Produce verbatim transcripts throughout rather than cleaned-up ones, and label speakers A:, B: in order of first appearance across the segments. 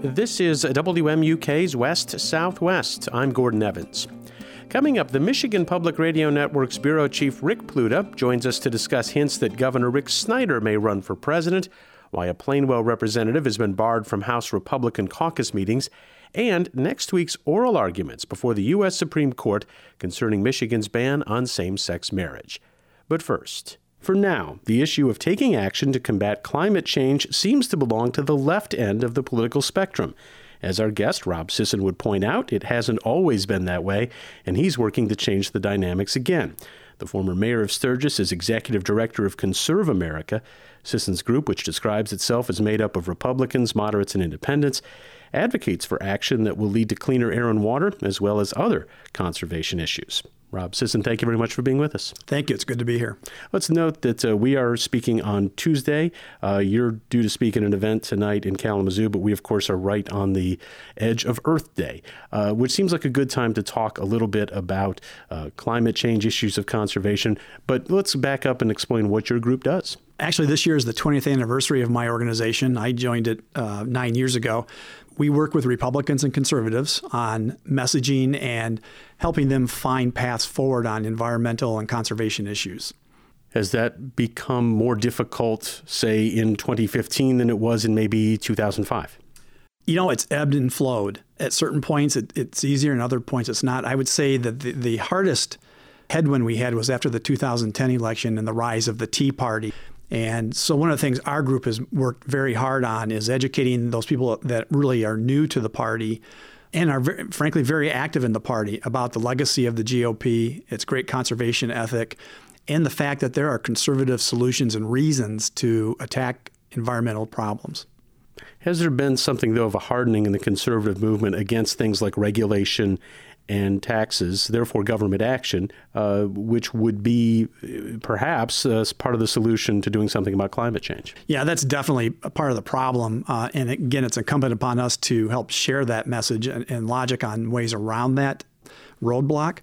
A: This is W M U K's West Southwest. I'm Gordon Evans. Coming up, the Michigan Public Radio Network's Bureau Chief Rick Pluta joins us to discuss hints that Governor Rick Snyder may run for president, why a Plainwell representative has been barred from House Republican caucus meetings, and next week's oral arguments before the U S Supreme Court concerning Michigan's ban on same-sex marriage. But first, for now, the issue of taking action to combat climate change seems to belong to the left end of the political spectrum. As our guest, Rob Sisson, would point out, it hasn't always been that way, and he's working to change the dynamics again. The former mayor of Sturgis is executive director of Conserve America. Sisson's group, which describes itself as made up of Republicans, moderates, and independents, advocates for action that will lead to cleaner air and water, as well as other conservation issues. Rob Sisson, thank you very much for being with us.
B: Thank you. It's good to be here.
A: Let's note that uh, we are speaking on Tuesday. Uh, you're due to speak at an event tonight in Kalamazoo, but we, of course, are right on the edge of Earth Day, uh, which seems like a good time to talk a little bit about uh, climate change, issues of conservation. But let's back up and explain what your group does.
B: Actually, this year is the twentieth anniversary of my organization. I joined it uh, nine years ago. We work with Republicans and conservatives on messaging and helping them find paths forward on environmental and conservation issues.
A: Has that become more difficult, say, in twenty fifteen than it was in maybe two thousand five?
B: You know, it's ebbed and flowed. At certain points, it, it's easier, and other points, it's not. I would say that the, the hardest headwind we had was after the two thousand ten election and the rise of the Tea Party. And so one of the things our group has worked very hard on is educating those people that really are new to the party and are very, frankly very active in the party about the legacy of the G O P, its great conservation ethic, and the fact that there are conservative solutions and reasons to attack environmental problems.
A: Has there been something, though, of a hardening in the conservative movement against things like regulation and taxes, therefore government action, uh, which would be perhaps uh, part of the solution to doing something about climate change?
B: Yeah, that's definitely a part of the problem. Uh, and again, it's incumbent upon us to help share that message and, and logic on ways around that roadblock.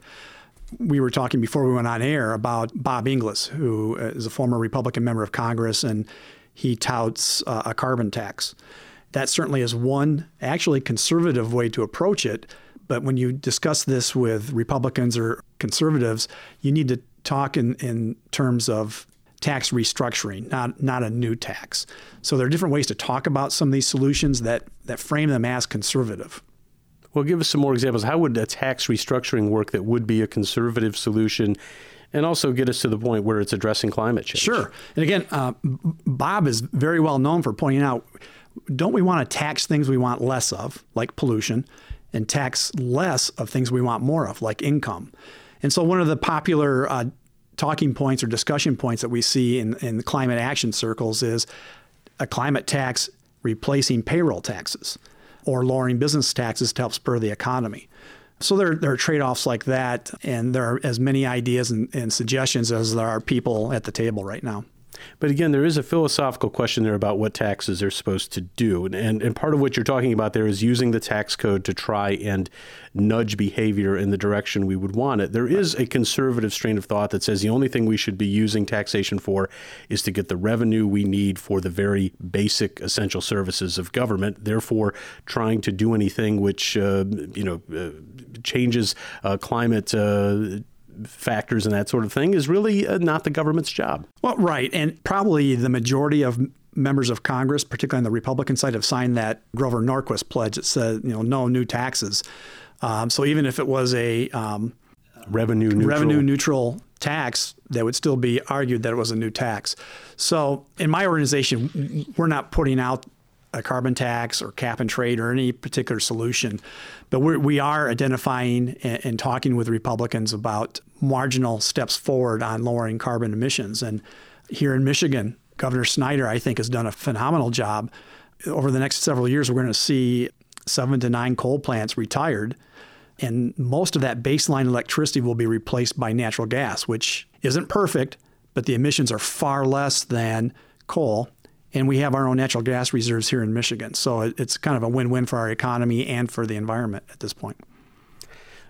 B: We were talking before we went on air about Bob Inglis, who is a former Republican member of Congress, and he touts uh, a carbon tax. That certainly is one actually conservative way to approach it. But when you discuss this with Republicans or conservatives, you need to talk in, in terms of tax restructuring, not not a new tax. So there are different ways to talk about some of these solutions that, that frame them as conservative.
A: Well, give us some more examples. How would a tax restructuring work that would be a conservative solution and also get us to the point where it's addressing climate change?
B: Sure. And again, uh, Bob is very well known for pointing out, don't we want to tax things we want less of, like pollution, and tax less of things we want more of, like income? And so one of the popular uh, talking points or discussion points that we see in, in the climate action circles is a climate tax replacing payroll taxes or lowering business taxes to help spur the economy. So there, there are trade-offs like that, and there are as many ideas and, and suggestions as there are people at the table right now.
A: But again, there is a philosophical question there about what taxes are supposed to do. And, and part of what you're talking about there is using the tax code to try and nudge behavior in the direction we would want it. There is a conservative strain of thought that says the only thing we should be using taxation for is to get the revenue we need for the very basic essential services of government. Therefore, trying to do anything which, uh, you know, uh, changes uh, climate uh factors and that sort of thing is really uh, not the government's job.
B: Well, right. And probably the majority of members of Congress, particularly on the Republican side, have signed that Grover Norquist pledge that said, you know, no new taxes. Um, so even if it was a um,
A: revenue neutral.
B: revenue neutral tax, that would still be argued that it was a new tax. So in my organization, we're not putting out a carbon tax or cap and trade or any particular solution. But we're, we are identifying and, and talking with Republicans about marginal steps forward on lowering carbon emissions. And here in Michigan, Governor Snyder, I think, has done a phenomenal job. Over the next several years, we're going to see seven to nine coal plants retired. And most of that baseline electricity will be replaced by natural gas, which isn't perfect, but the emissions are far less than coal. And we have our own natural gas reserves here in Michigan. So it's kind of a win-win for our economy and for the environment at this point.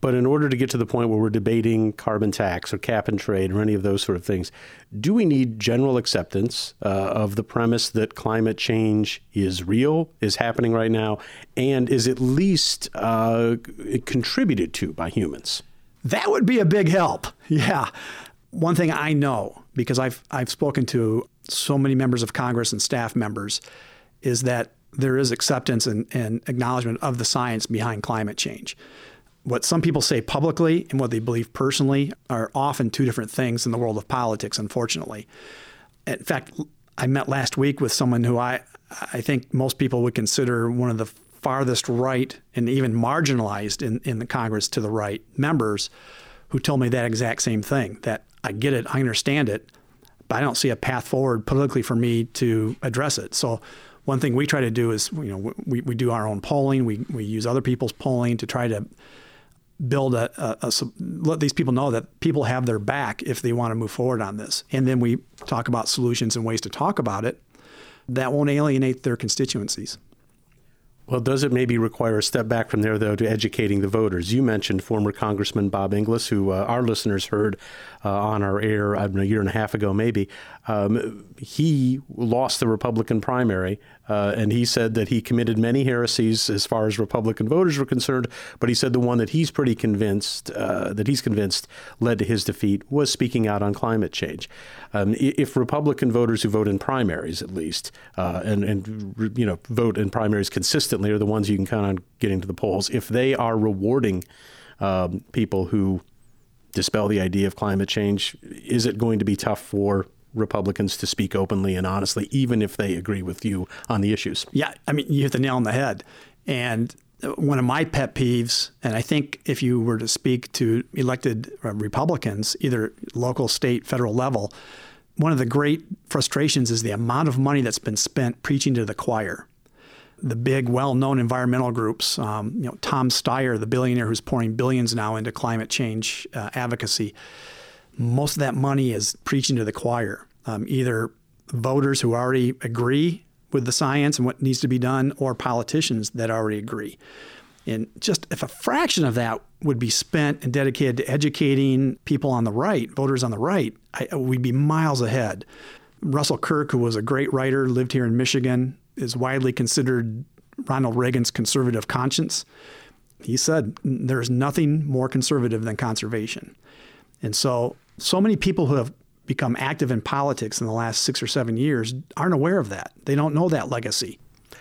A: But in order to get to the point where we're debating carbon tax or cap and trade or any of those sort of things, do we need general acceptance uh, of the premise that climate change is real, is happening right now, and is at least uh, contributed to by humans?
B: That would be a big help. Yeah. One thing I know, because I've I've spoken to so many members of Congress and staff members, is that there is acceptance and, and acknowledgement of the science behind climate change. What some people say publicly and what they believe personally are often two different things in the world of politics, unfortunately. In fact, I met last week with someone who I, I think most people would consider one of the farthest right and even marginalized in, in the Congress to the right members, who told me that exact same thing, that I get it, I understand it, but I don't see a path forward politically for me to address it. So one thing we try to do is, you know, we, we do our own polling. We, we use other people's polling to try to build a, a, a, let these people know that people have their back if they want to move forward on this. And then we talk about solutions and ways to talk about it that won't alienate their constituencies.
A: Well, does it maybe require a step back from there, though, to educating the voters? You mentioned former Congressman Bob Inglis, who uh, our listeners heard uh, on our air I don't know, a year and a half ago, maybe. Um, he lost the Republican primary, uh, and he said that he committed many heresies as far as Republican voters were concerned. But he said the one that he's pretty convinced, uh, that he's convinced led to his defeat was speaking out on climate change. Um, if Republican voters who vote in primaries, at least, uh, and, and you know vote in primaries consistently are the ones you can count on getting to the polls, if they are rewarding um, people who dispel the idea of climate change, is it going to be tough for Republicans to speak openly and honestly, even if they agree with you on the issues?
B: Yeah, I mean, you hit the nail on the head. And one of my pet peeves, and I think if you were to speak to elected Republicans, either local, state, federal level, one of the great frustrations is the amount of money that's been spent preaching to the choir. The big, well-known environmental groups, um, you know, Tom Steyer, the billionaire who's pouring billions now into climate change uh, advocacy, most of that money is preaching to the choir, um, either voters who already agree with the science and what needs to be done, or politicians that already agree. And just if a fraction of that would be spent and dedicated to educating people on the right, voters on the right, I, we'd be miles ahead. Russell Kirk, who was a great writer, lived here in Michigan, is widely considered Ronald Reagan's conservative conscience. He said, there's nothing more conservative than conservation. And so, so many people who have become active in politics in the last six or seven years aren't aware of that. They don't know that legacy.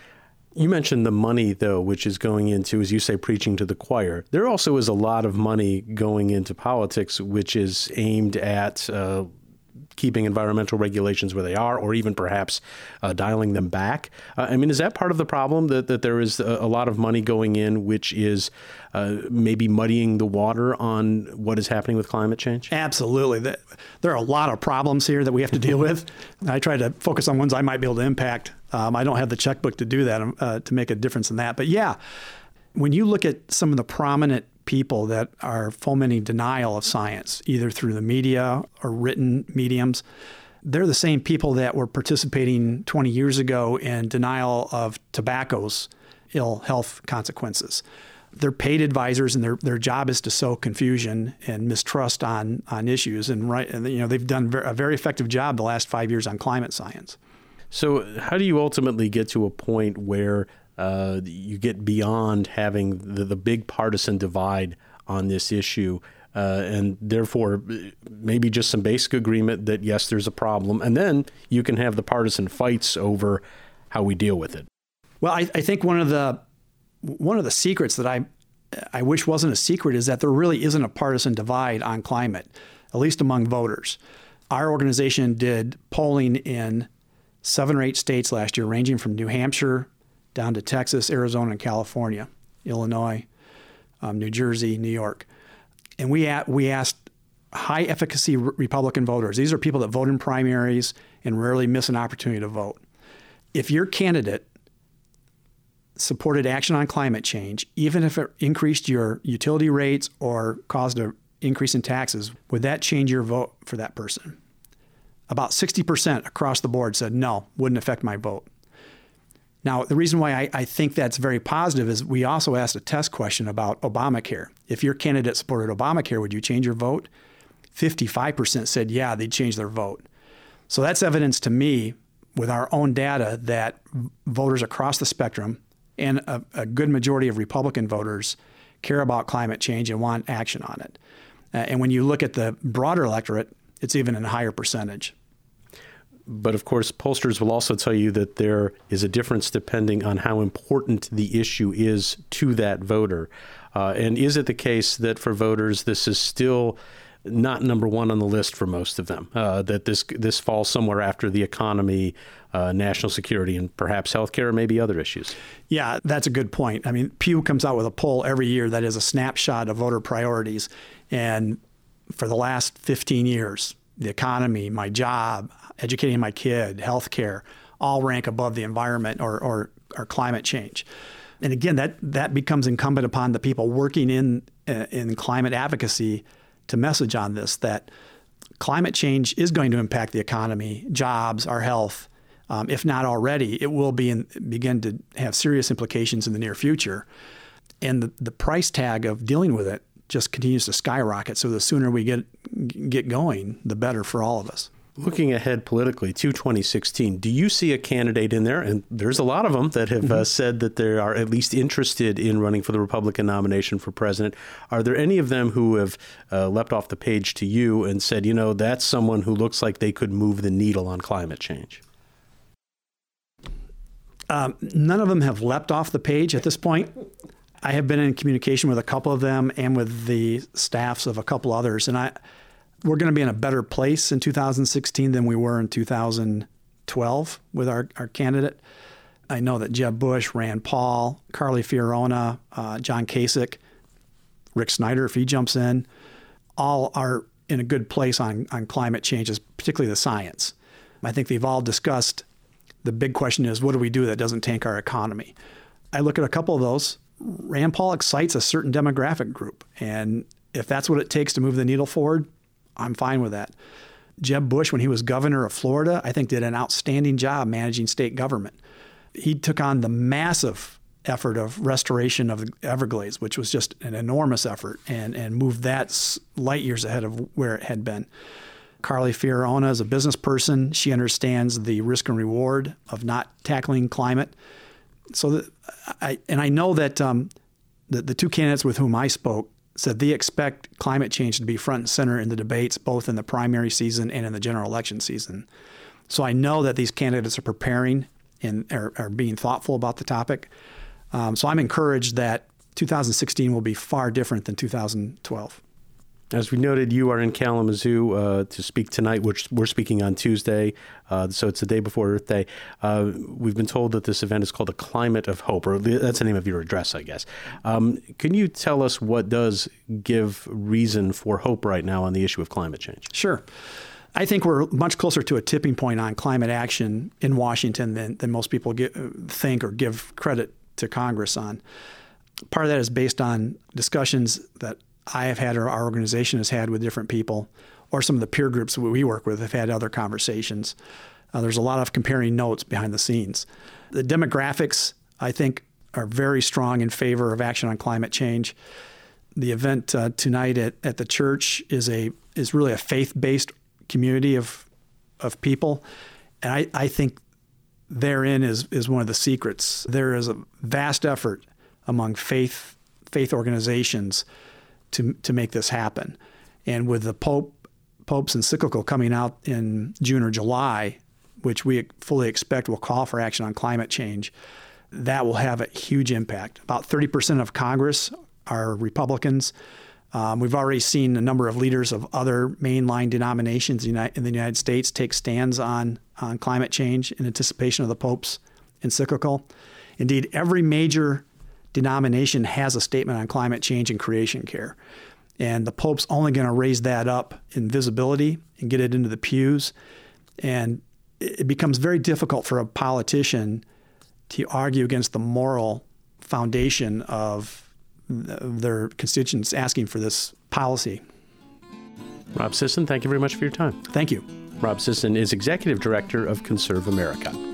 A: You mentioned the money, though, which is going into, as you say, preaching to the choir. There also is a lot of money going into politics, which is aimed at uh, keeping environmental regulations where they are, or even perhaps uh, dialing them back. Uh, I mean, is that part of the problem, that, that there is a, a lot of money going in, which is uh, maybe muddying the water on what is happening with climate change?
B: Absolutely. There are a lot of problems here that we have to deal with. I try to focus on ones I might be able to impact. Um, I don't have the checkbook to do that, uh, to make a difference in that. But yeah, when you look at some of the prominent people that are fomenting denial of science, either through the media or written mediums, they're the same people that were participating twenty years ago in denial of tobacco's ill health consequences. They're paid advisors, and their their job is to sow confusion and mistrust on on issues. And right, and, you know, they've done a very effective job the last five years on climate science.
A: So, how do you ultimately get to a point where Uh, you get beyond having the, the big partisan divide on this issue, uh, and therefore maybe just some basic agreement that, yes, there's a problem, and then you can have the partisan fights over how we deal with it?
B: Well, I, I think one of the one of the secrets that I I wish wasn't a secret is that there really isn't a partisan divide on climate, at least among voters. Our organization did polling in seven or eight states last year, ranging from New Hampshire down to Texas, Arizona, and California, Illinois, um, New Jersey, New York. And we a- we asked high-efficacy re- Republican voters. These are people that vote in primaries and rarely miss an opportunity to vote. If your candidate supported action on climate change, even if it increased your utility rates or caused an increase in taxes, would that change your vote for that person? About sixty percent across the board said, no, wouldn't affect my vote. Now, the reason why I, I think that's very positive is we also asked a test question about Obamacare. If your candidate supported Obamacare, would you change your vote? fifty-five percent said, yeah, they'd change their vote. So that's evidence to me with our own data that voters across the spectrum and a, a good majority of Republican voters care about climate change and want action on it. Uh, and when you look at the broader electorate, it's even in a higher percentage.
A: But of course, pollsters will also tell you that there is a difference depending on how important the issue is to that voter. Uh, and is it the case that for voters, this is still not number one on the list for most of them, uh, that this this falls somewhere after the economy, uh, national security, and perhaps healthcare, or maybe other issues?
B: Yeah, that's a good point. I mean, Pew comes out with a poll every year that is a snapshot of voter priorities. And for the last fifteen years, the economy, my job, educating my kid, healthcare, all rank above the environment or, or, or climate change. And again, that, that becomes incumbent upon the people working in uh, in climate advocacy to message on this, that climate change is going to impact the economy, jobs, our health. Um, if not already, it will be in, begin to have serious implications in the near future. And the, the price tag of dealing with it just continues to skyrocket. So the sooner we get get going, the better for all of us.
A: Looking ahead politically to twenty sixteen, do you see a candidate in there, and there's a lot of them that have mm-hmm. uh, said that they are at least interested in running for the Republican nomination for president. Are there any of them who have uh, leapt off the page to you and said, you know, that's someone who looks like they could move the needle on climate change?
B: Um, none of them have leapt off the page at this point. I have been in communication with a couple of them and with the staffs of a couple others, and I we're going to be in a better place in two thousand sixteen than we were in two thousand twelve with our, our candidate. I know that Jeb Bush, Rand Paul, Carly Fiorina, uh, John Kasich, Rick Snyder, if he jumps in, all are in a good place on, on climate changes, particularly the science. I think they've all discussed the big question is, what do we do that doesn't tank our economy? I look at a couple of those. Rand Paul excites a certain demographic group, and if that's what it takes to move the needle forward, I'm fine with that. Jeb Bush, when he was governor of Florida, I think did an outstanding job managing state government. He took on the massive effort of restoration of the Everglades, which was just an enormous effort, and, and moved that light years ahead of where it had been. Carly Fiorina is a business person. She understands the risk and reward of not tackling climate. So, that I and I know that um, the, the two candidates with whom I spoke said they expect climate change to be front and center in the debates, both in the primary season and in the general election season. So I know that these candidates are preparing and are, are being thoughtful about the topic. Um, so I'm encouraged that two thousand sixteen will be far different than two thousand twelve.
A: As we noted, you are in Kalamazoo uh, to speak tonight, which we're speaking on Tuesday, uh, so it's the day before Earth Day. Uh, we've been told that this event is called a Climate of Hope, or that's the name of your address, I guess. Um, can you tell us what does give reason for hope right now on the issue of climate change?
B: Sure. I think we're much closer to a tipping point on climate action in Washington than, than most people get, think or give credit to Congress on. Part of that is based on discussions that I have had or our organization has had with different people, or some of the peer groups that we work with have had other conversations. Uh, there's a lot of comparing notes behind the scenes. The demographics, I think, are very strong in favor of action on climate change. The event uh, tonight at, at the church is a is really a faith-based community of of people, and I, I think therein is is one of the secrets. There is a vast effort among faith faith organizations to to make this happen. And with the Pope Pope's encyclical coming out in June or July, which we fully expect will call for action on climate change, that will have a huge impact. About thirty percent of Congress are Republicans. Um, we've already seen a number of leaders of other mainline denominations in the United States take stands on, on climate change in anticipation of the Pope's encyclical. Indeed, every major denomination has a statement on climate change and creation care. And the Pope's only going to raise that up in visibility and get it into the pews. And it becomes very difficult for a politician to argue against the moral foundation of their constituents asking for this policy.
A: Rob Sisson, thank you very much for your time.
B: Thank you.
A: Rob Sisson is Executive Director of Conserve America.